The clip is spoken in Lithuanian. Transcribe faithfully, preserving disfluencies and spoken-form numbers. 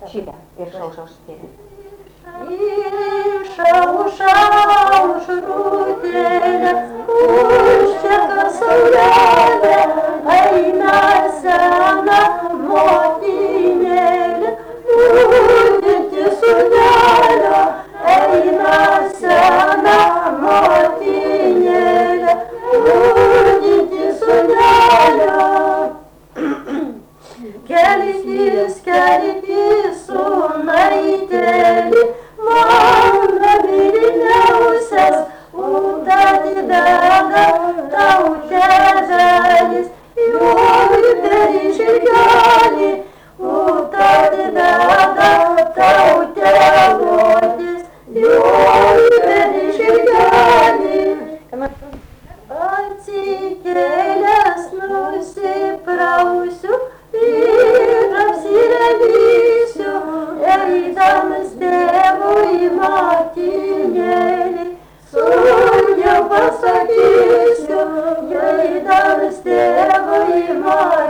Šitą ir šaušaus skėlė. Išauš, auš rudenė, užčieka saulelė, eina sena motinėlė, liūdinti sūnelio, eina sena motinėlė, liūdinti sūnelio. Kelytis, kelytis, sūnaitėlį, mano mylimiausias, ūdati bėga tau tėvelis, jūri per žirgelį, ūdati bėga tau tėvotis, jūri per žirgelį. Atsikėlęs nusiprausiu ir apsirengysiu, eidamas tėvui motinėlį, sūnau pasakysiu, eidamas tėvui motinėlį.